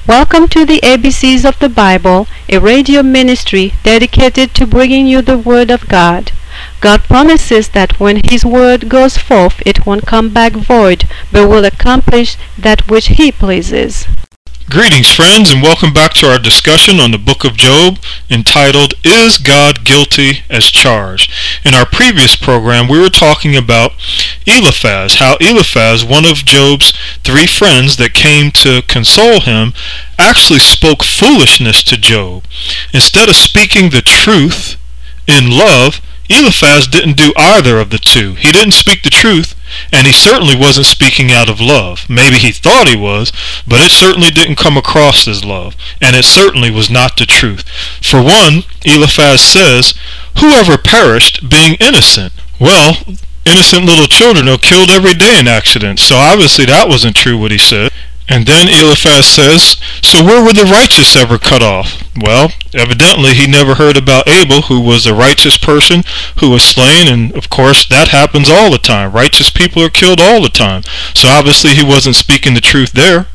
Welcome to the ABCs of the Bible, a radio ministry dedicated to bringing you the Word of God. God promises that when His Word goes forth, it won't come back void, but will accomplish that which He pleases. Greetings, friends, and welcome back to our discussion on the book of Job, entitled, Is God Guilty as Charged? In our previous program, we were talking about Eliphaz, how Eliphaz, one of Job's three friends that came to console him, actually spoke foolishness to Job. Instead of speaking the truth in love, Eliphaz didn't do either of the two. He didn't speak the truth, and he certainly wasn't speaking out of love. Maybe he thought he was, but it certainly didn't come across as love, and it certainly was not the truth. For one, Eliphaz says, "Whoever perished being innocent." Well, innocent little children are killed every day in accidents, so obviously that wasn't true what he said. And then Eliphaz says, "So where were the righteous ever cut off?" Well, evidently he never heard about Abel, who was a righteous person who was slain, and of course that happens all the time. Righteous people are killed all the time. So obviously he wasn't speaking the truth there.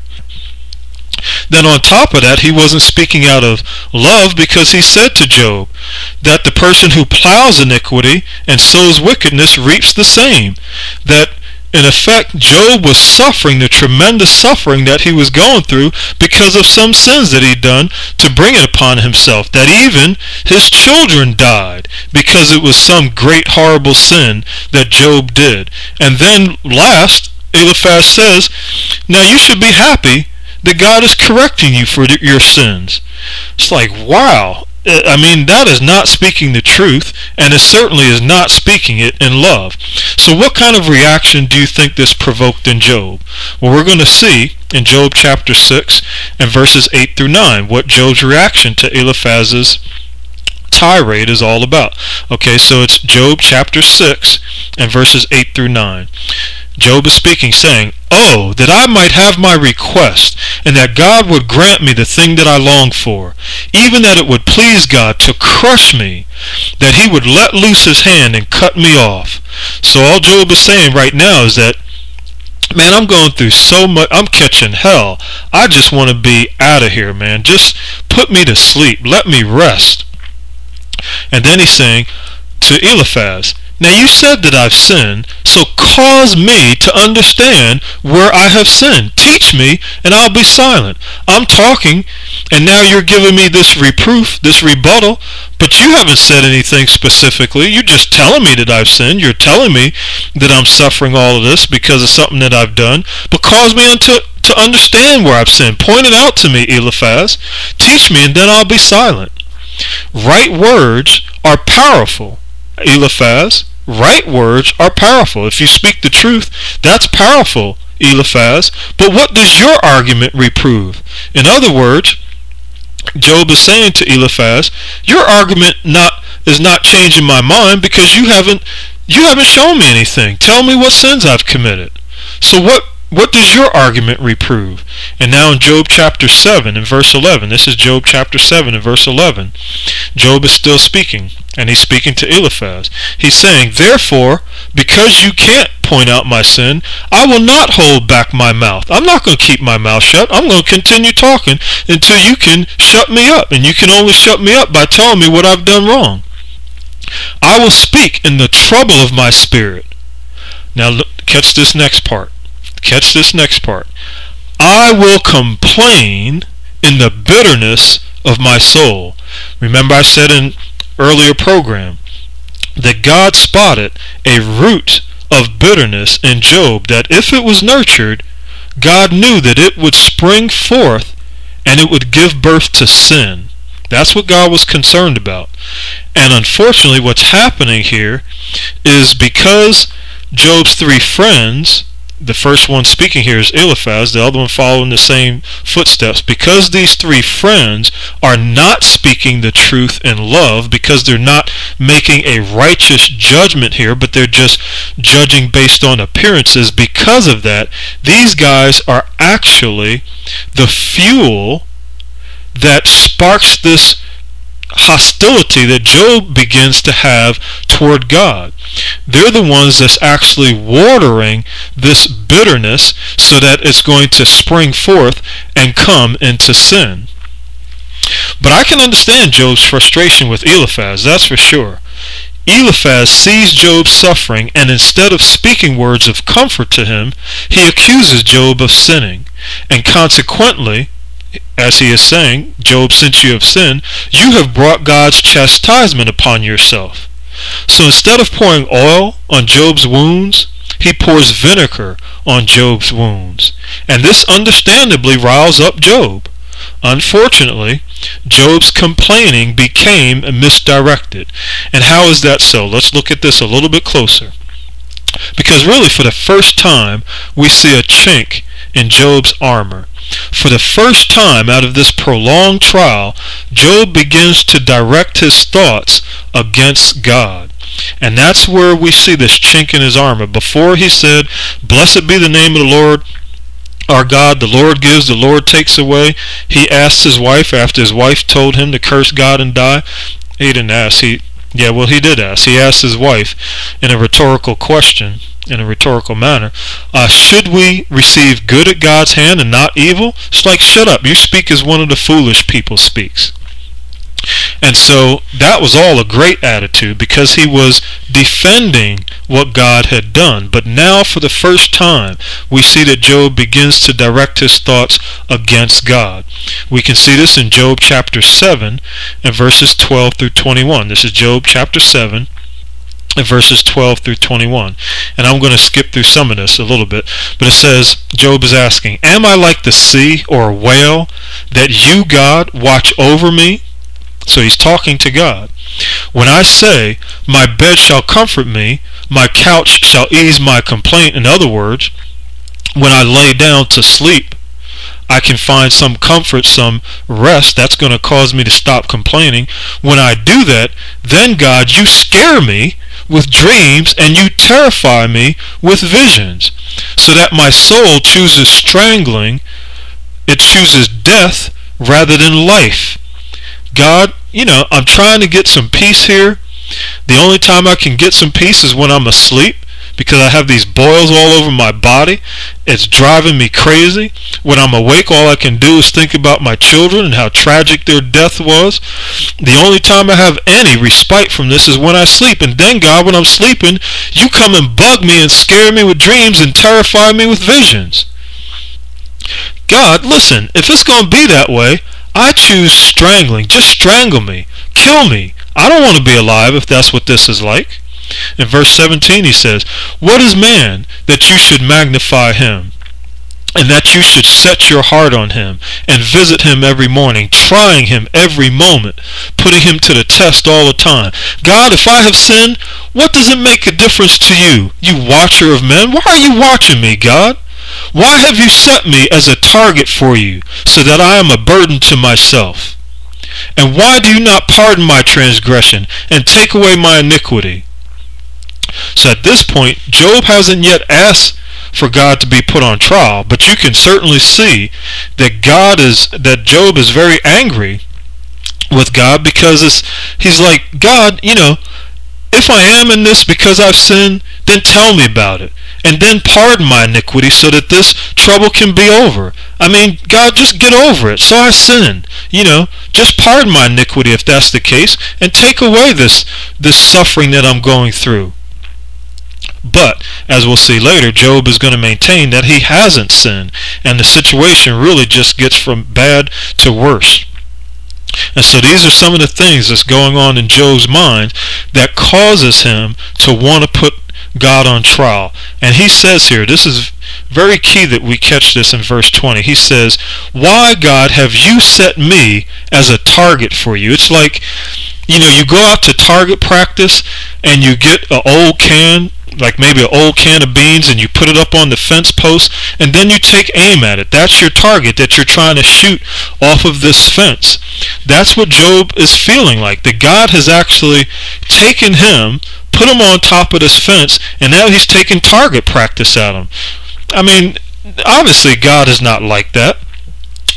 Then on top of that, he wasn't speaking out of love, because he said to Job that the person who plows iniquity and sows wickedness reaps the same. That in effect, Job was suffering the tremendous suffering that he was going through because of some sins that he'd done to bring it upon himself. That even his children died because it was some great horrible sin that Job did. And then last, Eliphaz says, now you should be happy that God is correcting you for your sins. It's like, wow. I mean, that is not speaking the truth, and it certainly is not speaking it in love. So what kind of reaction do you think this provoked in Job? Well, we're going to see in Job chapter 6 and verses 8 through 9 what Job's reaction to Eliphaz's tirade is all about. Okay, so it's Job chapter 6 and verses 8 through 9. Job is speaking, saying, "Oh, that I might have my request, and that God would grant me the thing that I long for, even that it would please God to crush me, that He would let loose His hand and cut me off." So all Job is saying right now is that, man, I'm going through so much, I'm catching hell. I just want to be out of here, man. Just put me to sleep. Let me rest. And then he's saying to Eliphaz, "Now you said that I've sinned, so cause me to understand where I have sinned. Teach me, and I'll be silent. I'm talking, and now you're giving me this reproof, this rebuttal, but you haven't said anything specifically. You're just telling me that I've sinned. You're telling me that I'm suffering all of this because of something that I've done. But cause me to understand where I've sinned. Point it out to me, Eliphaz. Teach me, and then I'll be silent." Right words are powerful, Eliphaz. Right words are powerful. If you speak the truth, that's powerful, Eliphaz. But what does your argument reprove? In other words, Job is saying to Eliphaz, your argument is not changing my mind because you haven't shown me anything. Tell me what sins I've committed. So what does your argument reprove? And now in Job chapter 7 and verse 11, this is Job chapter 7 and verse 11, Job is still speaking, and he's speaking to Eliphaz. He's saying, "Therefore, because you can't point out my sin, I will not hold back my mouth." I'm not going to keep my mouth shut. I'm going to continue talking until you can shut me up, and you can only shut me up by telling me what I've done wrong. "I will speak in the trouble of my spirit." Now catch this next part. Catch this next part. "I will complain in the bitterness of my soul." Remember I said in earlier program that God spotted a root of bitterness in Job, that if it was nurtured, God knew that it would spring forth and it would give birth to sin. That's what God was concerned about. And unfortunately what's happening here is because Job's three friends, the first one speaking here is Eliphaz, the other one following the same footsteps, because these three friends are not speaking the truth in love, because they're not making a righteous judgment here, but they're just judging based on appearances. Because of that, these guys are actually the fuel that sparks this hostility that Job begins to have toward God. They're the ones that's actually watering this bitterness so that it's going to spring forth and come into sin. But I can understand Job's frustration with Eliphaz, that's for sure. Eliphaz sees Job's suffering, and instead of speaking words of comfort to him, he accuses Job of sinning. And consequently, as he is saying, Job, since you have sinned, you have brought God's chastisement upon yourself. So instead of pouring oil on Job's wounds, he pours vinegar on Job's wounds. And this understandably riles up Job. Unfortunately, Job's complaining became misdirected. And how is that so? Let's look at this a little bit closer. Because really, for the first time, we see a chink in Job's armor. For the first time out of this prolonged trial, Job begins to direct his thoughts against God. And that's where we see this chink in his armor. Before he said, "Blessed be the name of the Lord our God, the Lord gives, the Lord takes away," he asked his wife, after his wife told him to curse God and die. He didn't ask. He did ask. He asked his wife in a rhetorical question, in a rhetorical manner, should we receive good at God's hand and not evil? It's like, shut up, you speak as one of the foolish people speaks. And so that was all a great attitude, because he was defending what God had done. But now for the first time we see that Job begins to direct his thoughts against God. We can see this in Job chapter 7 and verses 12 through 21. This is Job chapter 7 and verses 12 through 21. And I'm going to skip through some of this a little bit. But it says, Job is asking, "Am I like the sea or a whale, that you, God, watch over me?" So he's talking to God. "When I say, my bed shall comfort me, my couch shall ease my complaint." In other words, when I lay down to sleep, I can find some comfort, some rest. That's going to cause me to stop complaining. When I do that, then God, you scare me with dreams and you terrify me with visions, so that my soul chooses strangling, it chooses death rather than life. God, I'm trying to get some peace here. The only time I can get some peace is when I'm asleep, because I have these boils all over my body. It's driving me crazy. When I'm awake, all I can do is think about my children and how tragic their death was. The only time I have any respite from this is when I sleep. And then, God, when I'm sleeping, you come and bug me and scare me with dreams and terrify me with visions. God, listen, if it's going to be that way, I choose strangling. Just strangle me. Kill me. I don't want to be alive if that's what this is like. In verse 17 he says, "What is man that you should magnify him, and that you should set your heart on him, and visit him every morning, trying him every moment, putting him to the test all the time? God, if I have sinned, what does it make a difference to you, you watcher of men? Why are you watching me, God? Why have you set me as a target for you, so that I am a burden to myself? And why do you not pardon my transgression and take away my iniquity?" So at this point, Job hasn't yet asked for God to be put on trial, but you can certainly see that Job is very angry with God, because he's like, God, if I am in this because I've sinned, then tell me about it. And then pardon my iniquity so that this trouble can be over. I mean, God, just get over it. So I sinned. Just pardon my iniquity if that's the case, and take away this suffering that I'm going through. But, as we'll see later, Job is going to maintain that he hasn't sinned, and the situation really just gets from bad to worse. And so these are some of the things that's going on in Job's mind that causes him to want to put God on trial. And he says here, this is very key that we catch this in verse 20. He says, "Why, God, have you set me as a target for you?" It's like, you go out to target practice and you get an old can, like maybe an old can of beans, and you put it up on the fence post, and then you take aim at it. That's your target that you're trying to shoot off of this fence. That's what Job is feeling like, that God has actually taken him, put him on top of this fence, and now he's taking target practice at him. I mean, obviously God is not like that.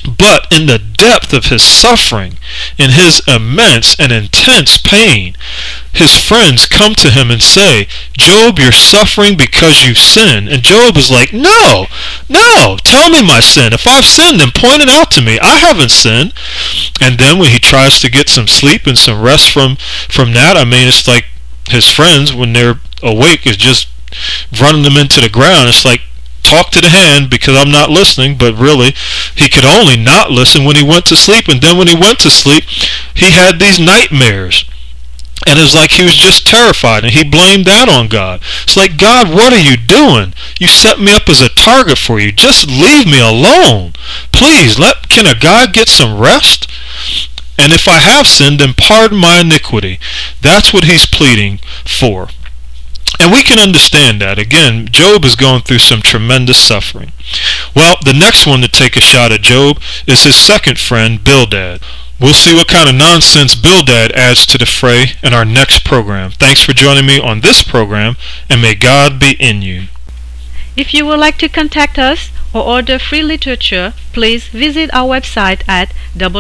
But in the depth of his suffering, in his immense and intense pain, his friends come to him and say, Job, you're suffering because you sinned. And Job is like, no, tell me my sin. If I've sinned, then point it out to me. I haven't sinned. And then when he tries to get some sleep and some rest from that, I mean, it's like his friends, when they're awake, is just running them into the ground. It's like, talk to the hand because I'm not listening. But really, he could only not listen when he went to sleep. And then when he went to sleep, he had these nightmares. And it was like he was just terrified, and he blamed that on God. It's like, God, what are you doing? You set me up as a target for you. Just leave me alone. Please, can a God get some rest? And if I have sinned, then pardon my iniquity. That's what he's pleading for. And we can understand that. Again, Job is going through some tremendous suffering. Well, the next one to take a shot at Job is his second friend, Bildad. We'll see what kind of nonsense Bildad adds to the fray in our next program. Thanks for joining me on this program, and may God be in you. If you would like to contact us or order free literature, please visit our website at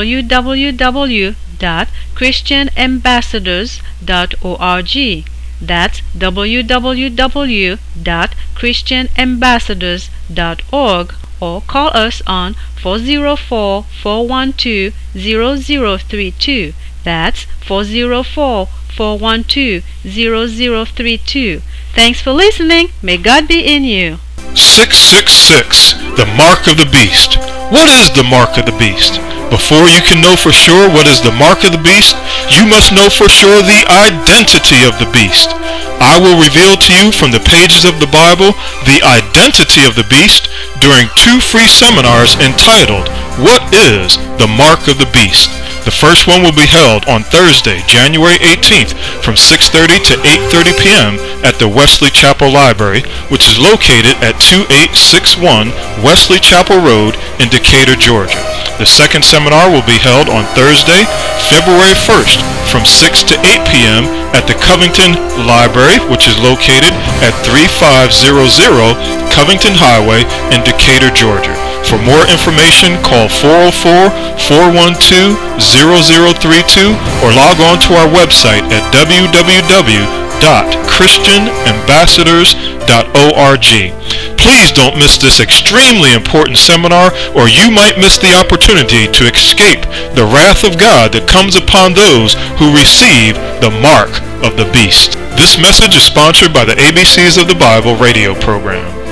www.christianambassadors.org. That's www.christianambassadors.org, or call us on 404-412-0032. That's 404-412-0032. Thanks for listening. May God be in you. 666, the mark of the beast. What is the mark of the beast? Before you can know for sure what is the mark of the beast, you must know for sure the identity of the beast. I will reveal to you from the pages of the Bible the identity of the beast during 2 free seminars entitled, What is the Mark of the Beast? The first one will be held on Thursday, January 18th from 6:30 to 8:30 p.m. at the Wesley Chapel Library, which is located at 2861 Wesley Chapel Road in Decatur, Georgia. The second seminar will be held on Thursday, February 1st from 6 to 8 p.m. at the Covington Library, which is located at 3500 Covington Highway in Decatur, Georgia. For more information, call 404-412-0032 or log on to our website at www.christianambassadors.org. Please don't miss this extremely important seminar, or you might miss the opportunity to escape the wrath of God that comes upon those who receive the mark of the beast. This message is sponsored by the ABCs of the Bible radio program.